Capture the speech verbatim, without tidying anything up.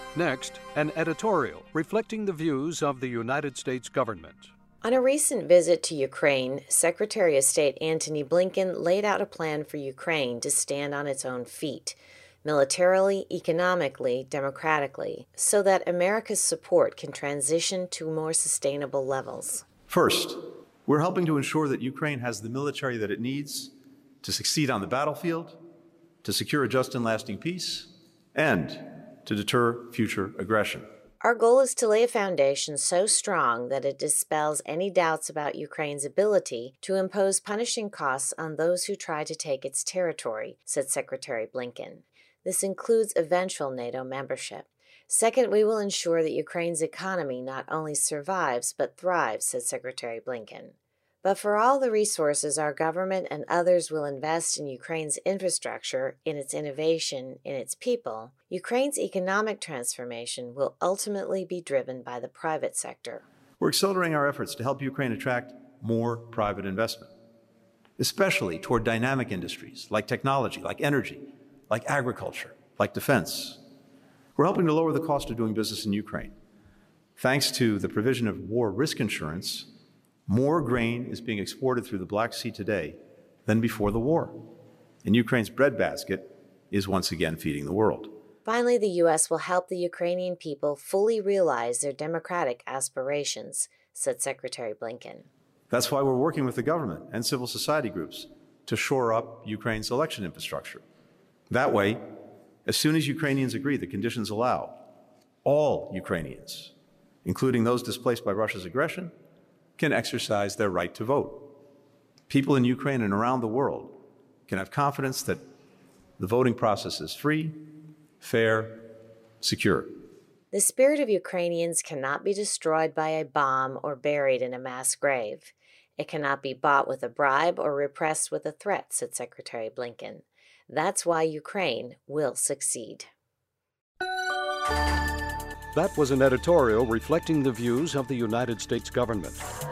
Next, an editorial reflecting the views of the United States government. On a recent visit to Ukraine, Secretary of State Antony Blinken laid out a plan for Ukraine to stand on its own feet, militarily, economically, democratically, so that America's support can transition to more sustainable levels. First, we're helping to ensure that Ukraine has the military that it needs to succeed on the battlefield, to secure a just and lasting peace, and to deter future aggression. Our goal is to lay a foundation so strong that it dispels any doubts about Ukraine's ability to impose punishing costs on those who try to take its territory, said Secretary Blinken. This includes eventual NATO membership. Second, we will ensure that Ukraine's economy not only survives but thrives, said Secretary Blinken. But for all the resources our government and others will invest in Ukraine's infrastructure, in its innovation, in its people, Ukraine's economic transformation will ultimately be driven by the private sector. We're accelerating our efforts to help Ukraine attract more private investment, especially toward dynamic industries like technology, like energy, like agriculture, like defense. We're helping to lower the cost of doing business in Ukraine. Thanks to the provision of war risk insurance, more grain is being exported through the Black Sea today than before the war. And Ukraine's breadbasket is once again feeding the world. Finally, the U S will help the Ukrainian people fully realize their democratic aspirations, said Secretary Blinken. That's why we're working with the government and civil society groups to shore up Ukraine's election infrastructure. That way, as soon as Ukrainians agree the conditions allow, all Ukrainians, including those displaced by Russia's aggression, can exercise their right to vote. People in Ukraine and around the world can have confidence that the voting process is free, fair, secure. The spirit of Ukrainians cannot be destroyed by a bomb or buried in a mass grave. It cannot be bought with a bribe or repressed with a threat, said Secretary Blinken. That's why Ukraine will succeed. That was an editorial reflecting the views of the United States government.